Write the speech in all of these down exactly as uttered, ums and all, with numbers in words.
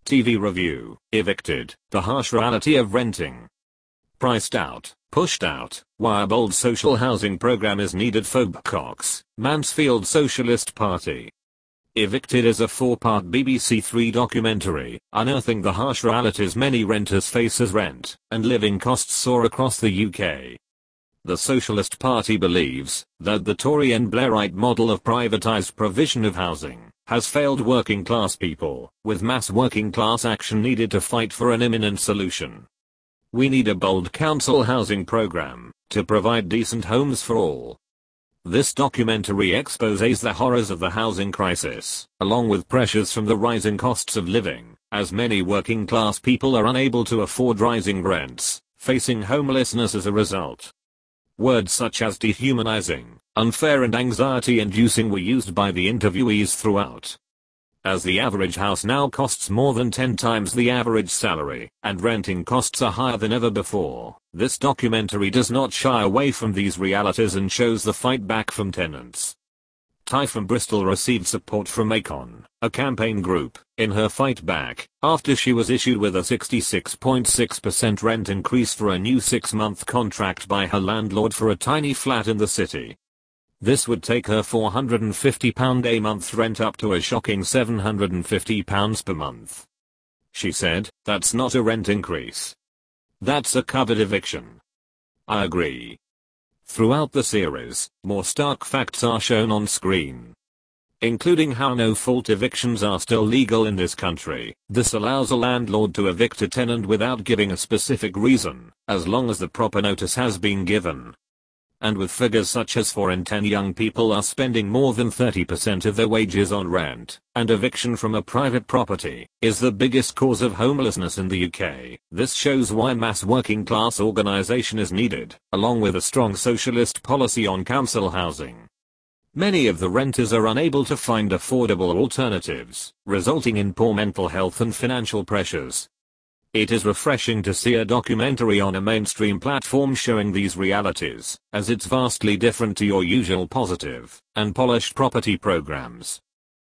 T V review, Evicted, the harsh reality of renting. Priced out, pushed out, why a bold social housing program is needed. Phoebe Cox, Mansfield Socialist Party. Evicted is a four-part B B C Three documentary, unearthing the harsh realities many renters face as rent and living costs soar across the U K. The Socialist Party believes that the Tory and Blairite model of privatised provision of housing has failed working class people, with mass working class action needed to fight for an imminent solution. We need a bold council housing programme to provide decent homes for all. This documentary exposes the horrors of the housing crisis, along with pressures from the rising costs of living, as many working class people are unable to afford rising rents, facing homelessness as a result. Words such as dehumanizing, unfair and anxiety-inducing were used by the interviewees throughout. As the average house now costs more than ten times the average salary, and renting costs are higher than ever before, this documentary does not shy away from these realities and shows the fight back from tenants. Ty from Bristol received support from Acon, a campaign group, in her fight back, after she was issued with a sixty-six point six percent rent increase for a new six-month contract by her landlord for a tiny flat in the city. This would take her four hundred fifty pounds a month rent up to a shocking seven hundred fifty pounds per month. She said, "That's not a rent increase. That's a covered eviction." I agree. Throughout the series, more stark facts are shown on screen, including how no-fault evictions are still legal in this country. This allows a landlord to evict a tenant without giving a specific reason, as long as the proper notice has been given. And with figures such as four in ten young people are spending more than thirty percent of their wages on rent, and eviction from a private property is the biggest cause of homelessness in the U K. This shows why mass working class organisation is needed, along with a strong socialist policy on council housing. Many of the renters are unable to find affordable alternatives, resulting in poor mental health and financial pressures. It is refreshing to see a documentary on a mainstream platform showing these realities, as it's vastly different to your usual positive and polished property programs.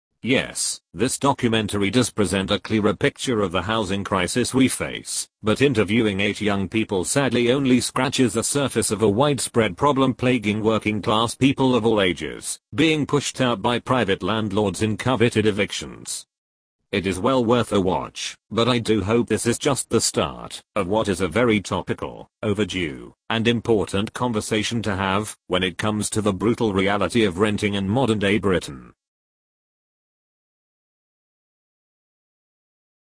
Yes, this documentary does present a clearer picture of the housing crisis we face, but interviewing eight young people sadly only scratches the surface of a widespread problem plaguing working class people of all ages, being pushed out by private landlords in coveted evictions. It is well worth a watch, but I do hope this is just the start of what is a very topical, overdue, and important conversation to have when it comes to the brutal reality of renting in modern-day Britain.